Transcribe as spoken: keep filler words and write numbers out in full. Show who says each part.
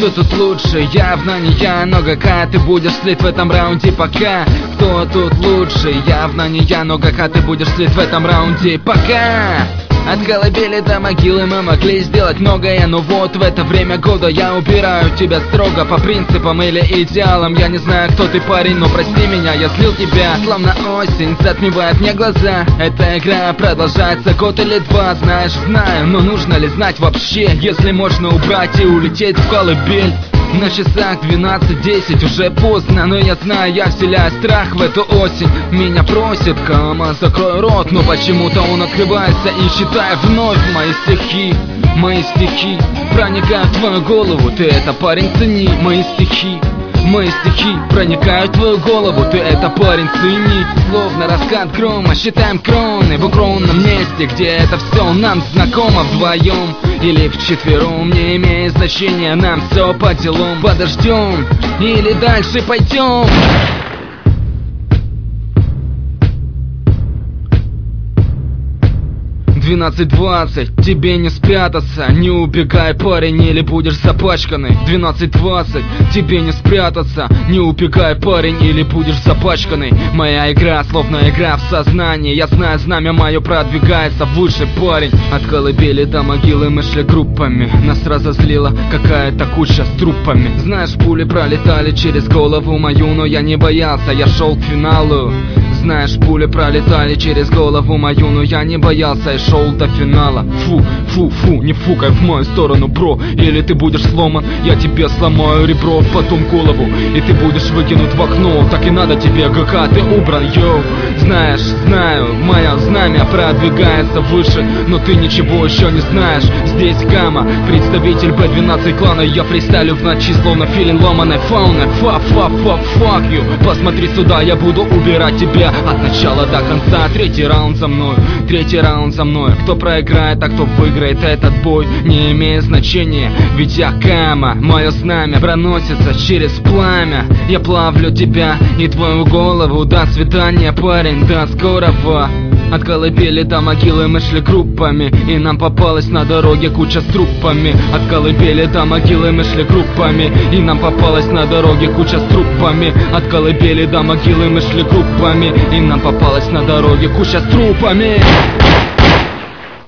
Speaker 1: кто тут лучше? Явно не я, но ГК ты будешь слит в этом раунде пока. Кто тут лучше? Явно не я, но ГК ты будешь слит в этом раунде пока. От колыбели до могилы мы могли сделать многое, но вот в это время года я убираю тебя строго по принципам или идеалам. Я не знаю, кто ты, парень, но прости меня, я слил тебя. Словно осень затмевает мне глаза. Эта игра продолжается год или два. Знаешь, знаю, но нужно ли знать вообще, если можно убрать и улететь в колыбель? На часах двенадцать десять, уже поздно, но я знаю, я вселяю страх в эту осень. Меня просит, Кама, закрой рот, но почему-то он открывается и читает вновь мои стихи. Мои стихи проникают в твою голову, ты это, парень, цени. Мои стихи, мои стихи проникают в твою голову, ты это, парень, цени. Словно раскат грома, считаем кроны в укромном месте, где это все нам знакомо вдвоем или вчетвером, не имеет значения, нам все по делам. Подождем или дальше пойдем. двенадцать двадцать, тебе не спрятаться, не убегай, парень, или будешь запачканный. двенадцать двадцать, тебе не спрятаться, не убегай, парень, или будешь запачканный. Моя игра словно игра в сознании, я знаю, знамя мое продвигается выше, парень. От колыбели до могилы мы шли группами, нас разозлила какая-то куча с трупами. Знаешь, пули пролетали через голову мою, но я не боялся, я шел к финалу. Знаешь, пули пролетали через голову мою, но я не боялся и шел до финала. Фу, фу, фу, не фукай в мою сторону, бро, или ты будешь сломан, я тебе сломаю ребро, потом голову, и ты будешь выкинут в окно. Так и надо тебе, ГК, ты убран, йоу. Знаешь, знаю, мое знамя продвигается выше, но ты ничего еще не знаешь. Здесь Кама, представитель бэ двенадцать клана, я фристайлю в ночи, словно филин ломаной фауны. Фа-фа-фа-фак ю, посмотри сюда, я буду убирать тебя от начала до конца. Третий раунд за мной, третий раунд за мной. Кто проиграет, а кто выиграет этот бой, не имеет значения, ведь я Кама. Мое знамя проносится через пламя. Я плавлю тебя и твою голову. До свидания, парень, до скорого. От колыбели до могилы мы шли группами, и нам попалась на дороге куча с трупами. От колыбели до могилы мы шли группами, и нам попалась на дороге куча с трупами. От колыбели до могилы мы шли группами, и нам попалась на дороге куча с трупами.